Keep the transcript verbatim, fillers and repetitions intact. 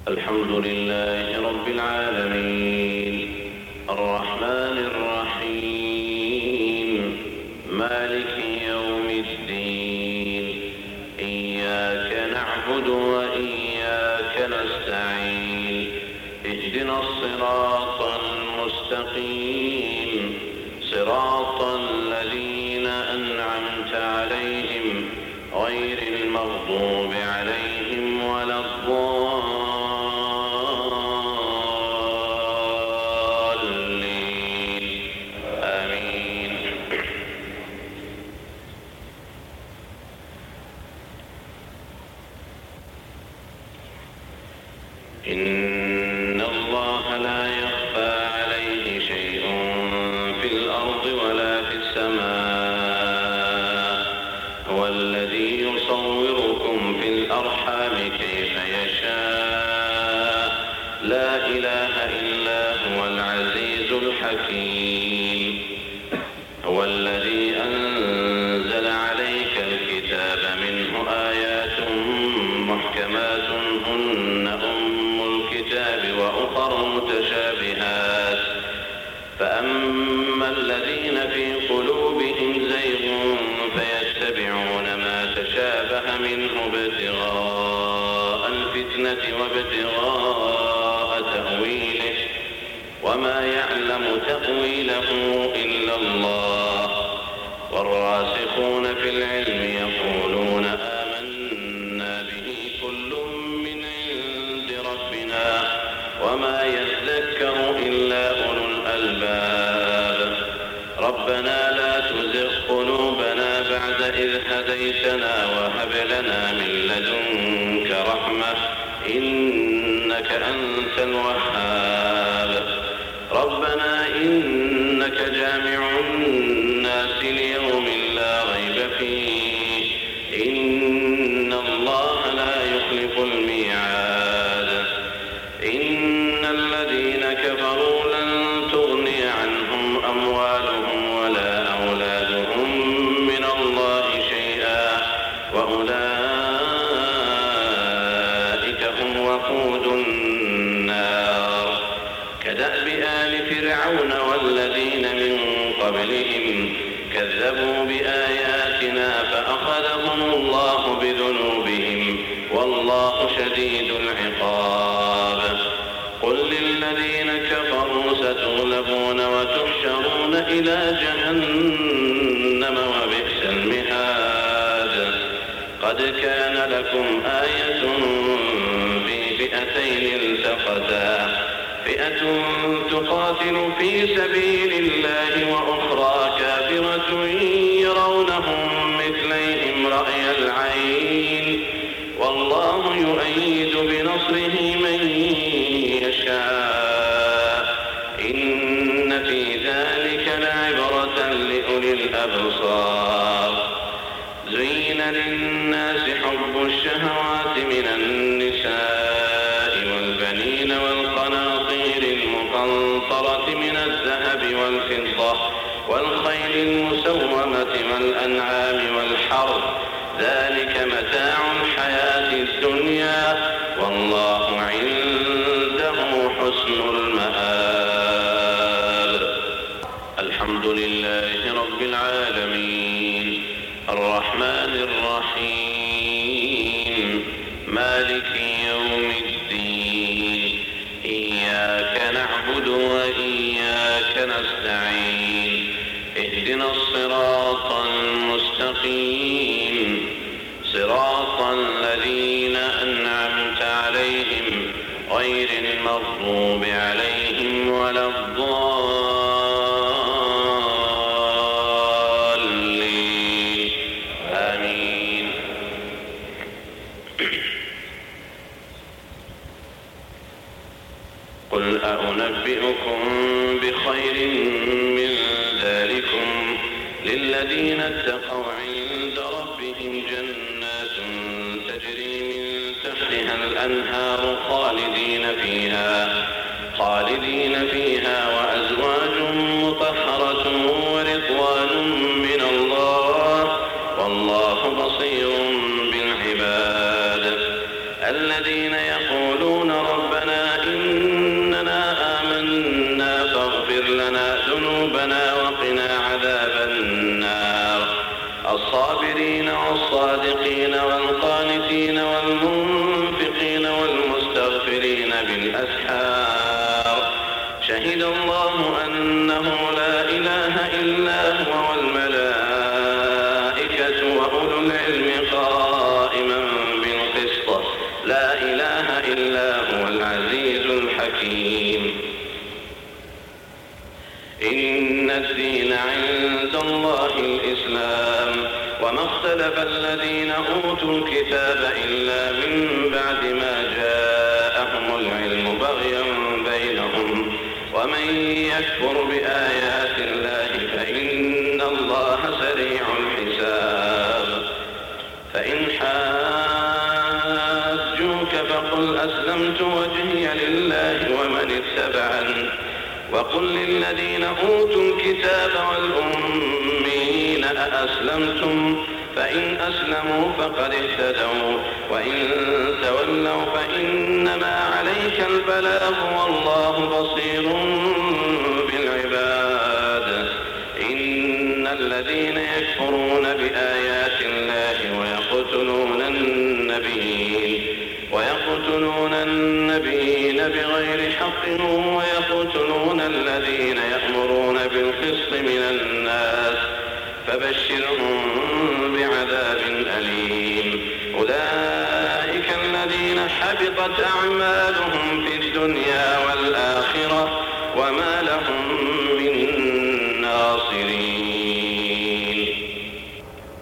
الحمد لله رب العالمين الرحمن الرحيم مالك يوم الدين إياك نعبد وإياك نستعين اهدنا الصراط المستقيم صراط الذين أنعمت عليهم غير المغضوب عليهم ولا الضالين آمين. إن الله لا يخفى عليه شيء في الأرض ولا في السماء هو الذي يصوركم في الأرحام كيف يشاء لا إله إلا هو العزيز الحكيم. هو الذي أنزل عليك الكتاب منه آيات محكمات هن أم الكتاب وأخر متشابهات فأما الذين في قلوبهم زيغ فيتبعون ما تشابه منه ابتغاء الفتنة وابتغاء تأويله وما يعلم تأويله إلا الله والراسخون في العلم يقولون آمنا به كل من عند ربنا وما يذكر إلا أولو الألباب. ربنا لا تزغ قلوبنا بعد إذ هديتنا وهب لنا من لدنك رحمة إنك أنت الوهاب. ربنا إنك جامع الناس ليوم لا ريب فيه إن الله لا يخلف الميعاد. إن الذين كفروا لن تغني عنهم أموالهم ولا أولادهم من الله شيئا وأولئك هم وقود النار. كدأب آل فرعون والذين من قبلهم كذبوا بآياتنا فأخذهم الله بذنوبهم والله شديد العقاب. قل للذين كفروا ستغلبون وتحشرون إلى جهنم وبئس المهاد. قد كان لكم آية في فئتين التقتا فئة تقاتل في سبيل الله وأخرى كافرة يرونهم مثليهم رأي العين والله يؤيد بنصره من يشاء إن في ذلك لعبرة لأولي الأبصار. زين للناس حب الشهوات من النساء والبنين والقناطير المقنطرة من الذهب والفضة والخيل المسومة والأنعام والحرث ذلك متاع الحياة الدنيا والله عنده حسن المآب. الحمد لله رب العالمين الرحمن الرحيم مالك يوم الدين إياك نعبد وإياك نستعين اهدنا الصراط المستقيم صراط الذين أنعمت عليهم غير المغضوب عليهم ولا الضالين آمين. قل أنبئكم بخير من ذلكم للذين اتقوا عند ربهم جنات تجري من تحتها الأنهار خالدين فيها خالدين فيها وأزواج مطهرة ورضوان من الله والله بصير بالعباد. الذين يقولون ربنا إلا هو العزيز الحكيم. إن الدين عند الله الإسلام وما اختلف الذين أوتوا الكتاب إلا من بعد ما جاءهم العلم بغيا بينهم ومن يكفر بآيات الله فإن الله سريع الحساب. فإن حاجوك فقل أسلمت وجهي لله ومن اتبعني وقل للذين أوتوا الكتاب والأمين أأسلمتم فإن أسلموا فقد اهتدوا وإن تولوا فإنما عليك البلاغ والله بصير بالعباد. إن الذين يكفرون بآيات الله ويقتلون النبيين ويقتلون النبيين بغير حق